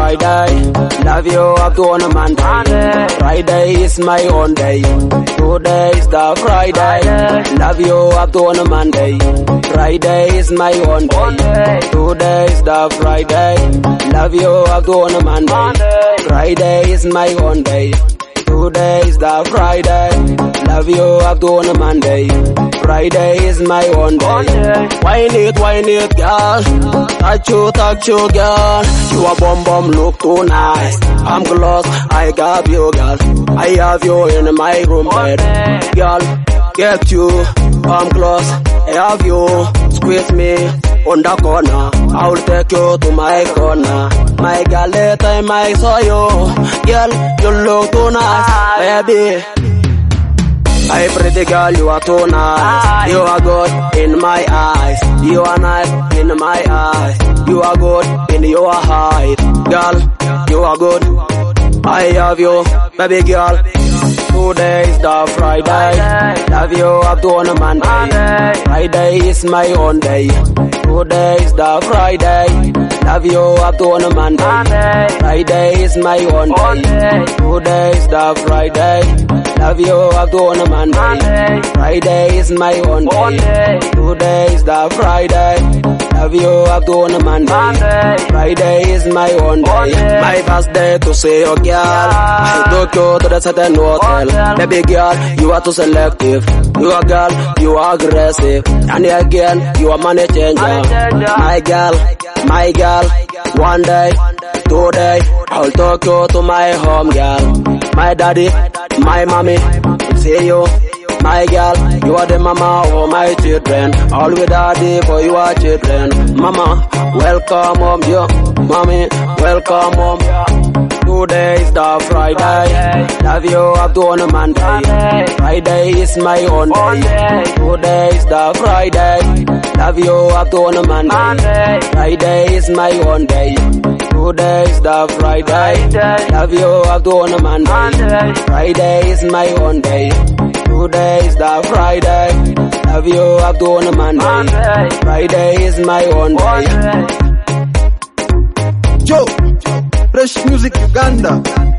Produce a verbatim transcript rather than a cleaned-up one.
Friday. Love you up to on a Monday. Friday is my own day. Today is the Friday. Love you up to on a Monday. Friday is my own day. Today is the Friday. Love you up to on a Monday. Friday is my own day. Today is the Friday. Love you up to on a Monday. Friday is my own day. Wine it, wine it, girl. Touch you, touch you, girl. You a bum bum, look too nice. I'm close, I got you, girl. I have you in my room bed. Girl, get you, I'm close. I have you, squeeze me on the corner. I'll take you to my corner. My girl, that time I saw you. Girl, you look too nice, baby. Hey pretty girl, you are too nice. You are good in my eyes. You are nice in my eyes. You are good in your height. Girl, you are good. I have you, baby girl. Today is the Friday. Love you up to on a Monday. Friday is my own day. Today is the Friday. Love you up to on a Monday. Friday is my own day. Today is the Friday. Love you up to on a Monday. Friday is my own day. Today is the Friday. Love you up to on a Monday. Friday is my own day. My first day to see your girl. I took you to the certain hotel. Baby girl, you are too selective. You are girl, you are aggressive. And again, you are money changer. My girl, my girl. One day, today, I'll take you to my home, girl. My daddy, my mommy, see you. My girl, you are the mama of my children. All with daddy for your children. Mama, welcome home, yo. Mommy, welcome home. Today is the Friday. Love you up to on a Monday. Friday is my own day. Today is the Friday. Love you up to on a Monday. Friday is my own day. Today is the Friday. Love you up to on a Monday. Friday is my own day. Today is the Friday. Love you up to on a Monday. Friday is my own day. Yo, Fresh Music Uganda.